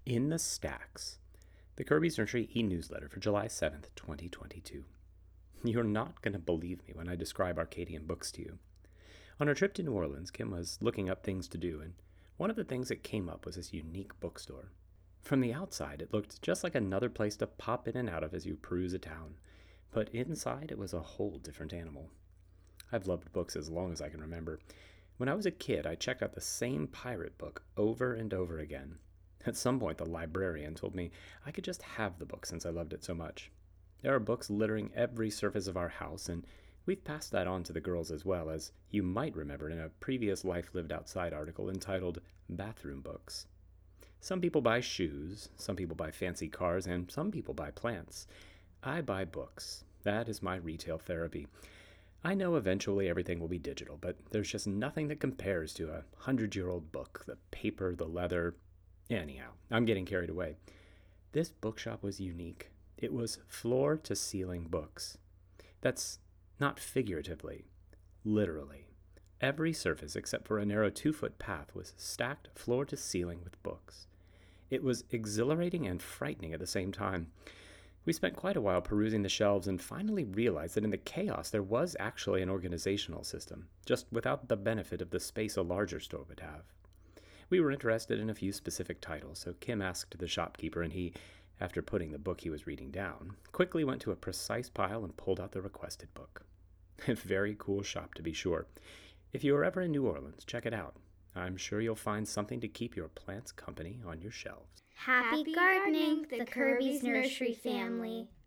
In the Stacks, the Kirby's Nursery e-newsletter for July 7th, 2022. You're not going to believe me when I describe Arcadian Books to you. On our trip to New Orleans, Kim was looking up things to do, and one of the things that came up was this unique bookstore. From the outside, it looked just like another place to pop in and out of as you peruse a town, but inside it was a whole different animal. I've loved books as long as I can remember. When I was a kid, I checked out the same pirate book over and over again. At some point, the librarian told me I could just have the book since I loved it so much. There are books littering every surface of our house, and we've passed that on to the girls as well, as you might remember in a previous Life Lived Outside article entitled Bathroom Books. Some people buy shoes, some people buy fancy cars, and some people buy plants. I buy books. That is my retail therapy. I know eventually everything will be digital, but there's just nothing that compares to a 100-year-old book. The paper, the leather. Anyhow, I'm getting carried away. This bookshop was unique. It was floor-to-ceiling books. That's not figuratively, literally. Every surface except for a narrow 2-foot path was stacked floor-to-ceiling with books. It was exhilarating and frightening at the same time. We spent quite a while perusing the shelves and finally realized that in the chaos there was actually an organizational system, just without the benefit of the space a larger store would have. We were interested in a few specific titles, so Kim asked the shopkeeper, and he, after putting the book he was reading down, quickly went to a precise pile and pulled out the requested book. A very cool shop, to be sure. If you are ever in New Orleans, check it out. I'm sure you'll find something to keep your plants company on your shelves. Happy gardening, the Kirby's Nursery family.